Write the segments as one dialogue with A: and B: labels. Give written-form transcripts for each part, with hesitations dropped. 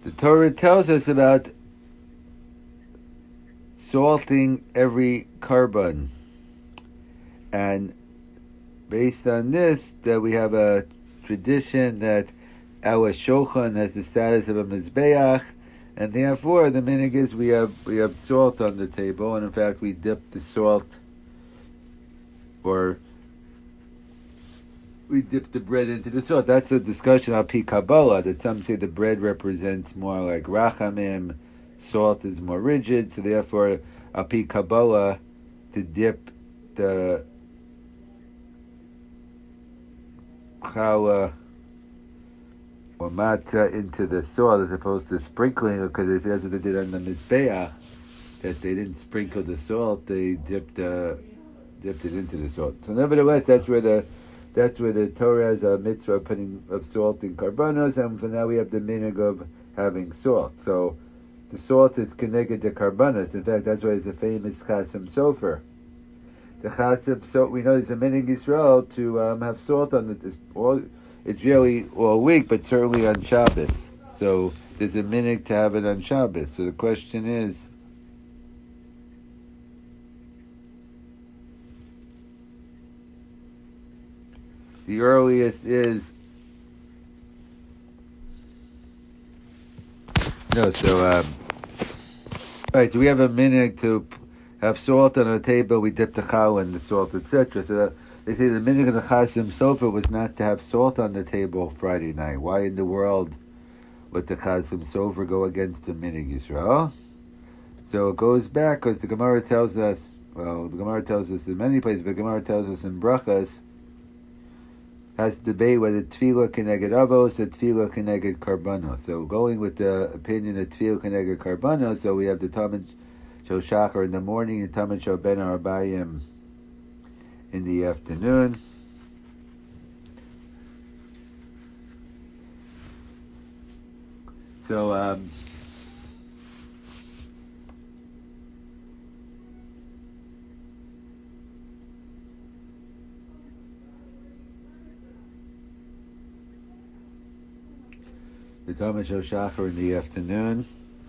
A: The Torah tells us about salting every carbon, and based on this, that we have a tradition that our shulchan has the status of a mizbeach, and therefore the minhag is we have salt on the table, and in fact we dip the salt, or we dip the bread into the salt. That's a discussion on Pi Kabbalah, that some say the bread represents more like rachamim, salt is more rigid, so therefore on Pi Kabbalah to dip the challah or matzah into the salt as opposed to sprinkling it, because that's what they did on the mizbeach, that they didn't sprinkle the salt, they dipped it into the salt. So nevertheless, that's where the Torah has a mitzvah of salt in karbanos, and for now we have the minhag of having salt. So the salt is connected to karbanos. In fact, that's why it's a famous chasam sofer. The chasam, so we know there's a minhag Yisrael to have salt on it. It's really all week, but certainly on Shabbos. So there's a minhag to have it on Shabbos. So the question is, the earliest is right. So we have a minhag to have salt on the table. We dip the challah in the salt, etc. So they say the minhag of the Chasim Sofer was not to have salt on the table Friday night. Why in the world would the Chasim Sofer go against the minhag Yisrael? So it goes back because the Gemara tells us. Well, the Gemara tells us in many places, but the Gemara tells us in Brachas, has to debate whether tefillah keneged avos or tefillah keneged karbanos. So going with the opinion of tefillah keneged karbanos, so we have the Talmud Shel Shachar in the morning and Talmud Shel Ben Arbayim in the afternoon. So the Talmud Shel Shachar in the afternoon.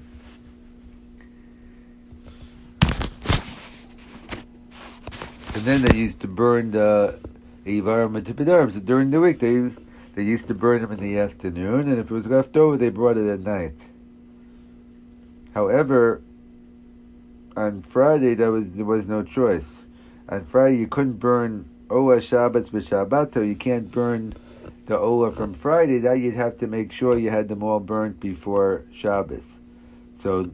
A: And then they used to burn the Ivarim and Tipidarim. So during the week, they used to burn them in the afternoon, and if it was left over, they brought it at night. However, on Friday, there was no choice. On Friday, you couldn't burn Ola Shabbat b'Shabbato. You can't burn the Ola from Friday. That you'd have to make sure you had them all burnt before Shabbos. So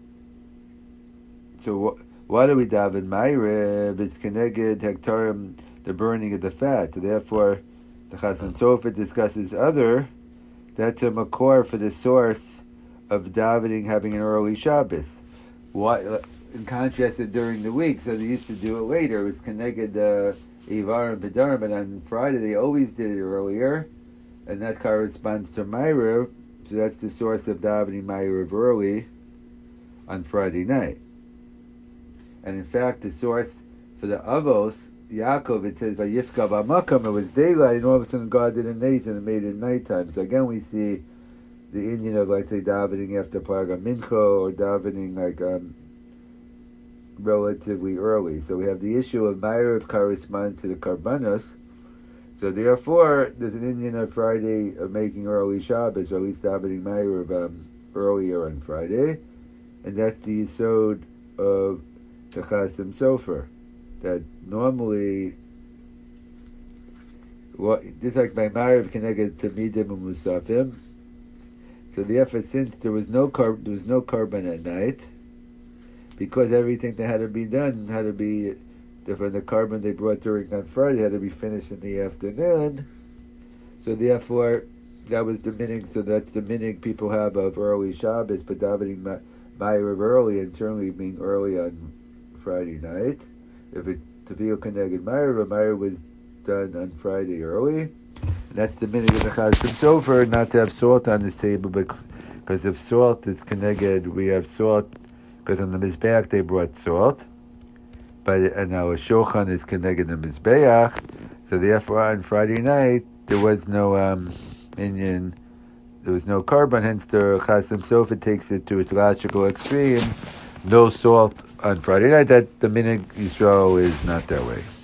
A: why do we daven Ma'ariv? It's keneged hektarim, the burning of the fat. So therefore, the Chazon Sofer discusses other. That's a makor for the source of davening having an early Shabbos. Why? In contrast to during the week, so they used to do it later. It's keneged Ivar and Bedarim, but on Friday they always did it earlier, and that corresponds to Ma'ariv. So that's the source of davening Ma'ariv early on Friday night. And in fact, the source for the Avos, Yaakov, it says, Vayifka v'makam, it was daylight, and all of a sudden God did a nace and it made it nighttime. So again, we see the Indian of, like, say, davening after Parga Mincha, or davening, like, relatively early. So we have the issue of Ma'ariv corresponds to the Karbanos. So therefore, there's an Indian of Friday of making early Shabbos, or at least davening Ma'ariv earlier on Friday. And that's the Yisod of the Chasim Sofer, that normally, just like by Ma'ariv Keneged Tamidim and Musafim, so therefore, since there was no carbon at night, because everything that had to be done had to be, from the carbon they brought during on Friday had to be finished in the afternoon, so therefore, that was the minhag. So that's the minhag people have of early Shabbos, but davening Ma'ariv early, and certainly being early on Friday night. If it's Tefillah Keneged Ma'ariv was done on Friday early. And that's the minhag of the Chasim Sofer, not to have salt on this table, because if salt is Keneged, we have salt, because on the Mizbeach they brought salt, and our Shulchan is Keneged the Mizbeach, so therefore on Friday night there was no Indian there was no carbon, hence the Chasam Sofer takes it to its logical extreme, no salt on Friday night. That the Minhag Yisrael is not that way.